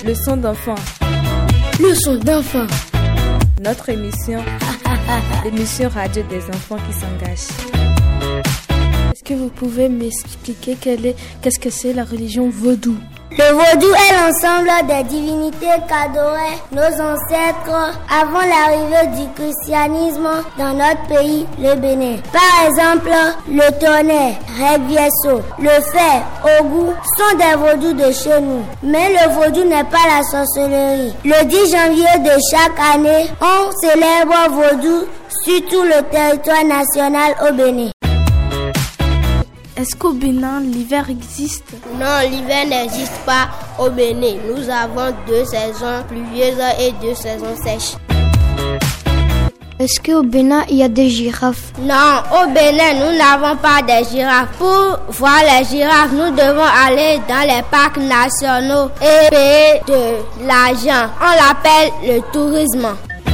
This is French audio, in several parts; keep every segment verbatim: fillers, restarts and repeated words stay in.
Leçon d'enfant. Leçon d'enfant. Notre émission, l'émission radio des enfants qui s'engagent. Est-ce que vous pouvez m'expliquer quelle est, qu'est-ce que c'est la religion vaudou? Le vaudou est l'ensemble des divinités qu'adoraient nos ancêtres avant l'arrivée du christianisme dans notre pays, le Bénin. Par exemple, le tonnerre, Revieso, le fer, Ogu sont des vaudous de chez nous. Mais le vaudou n'est pas la sorcellerie. Le dix janvier de chaque année, on célèbre vaudou sur tout le territoire national au Bénin. Est-ce qu'au Bénin, l'hiver existe? Non, l'hiver n'existe pas au Bénin. Nous avons deux saisons pluvieuses et deux saisons sèches. Est-ce qu'au Bénin, il y a des girafes? Non, au Bénin, nous n'avons pas de girafes. Pour voir les girafes, nous devons aller dans les parcs nationaux et payer de l'argent. On l'appelle le tourisme.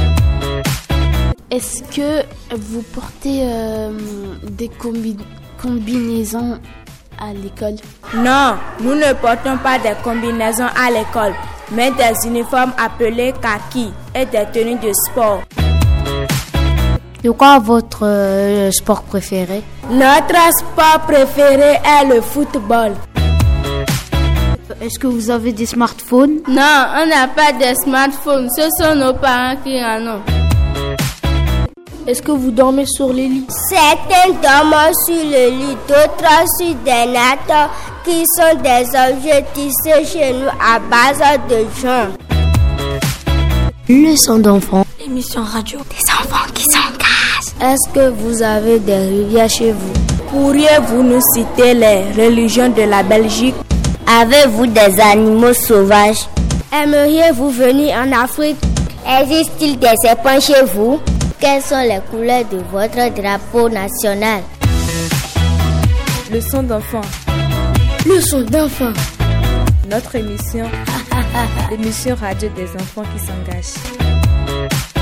Est-ce que vous portez euh, des combinaisons combinaisons à l'école? Non, nous ne portons pas des combinaisons à l'école, mais des uniformes appelés kaki et des tenues de sport. C'est quoi votre euh, sport préféré? Notre sport préféré est le football. Est-ce que vous avez des smartphones? Non, on n'a pas de smartphones, ce sont nos parents qui en ont. Est-ce que vous dormez sur les lits? Certains dorment sur le lit, d'autres sur des nattes qui sont des objets tissés chez nous à base de joncs. Leçon d'enfant. Émission radio des enfants qui s'engagent. Est-ce que vous avez des rivières chez vous? Pourriez-vous nous citer les religions de la Belgique? Avez-vous des animaux sauvages? Aimeriez-vous venir en Afrique? Existe-t-il des serpents chez vous? Quelles sont les couleurs de votre drapeau national? Leçon d'enfant. Leçon d'enfant. Notre émission, l'émission radio des enfants qui s'engagent.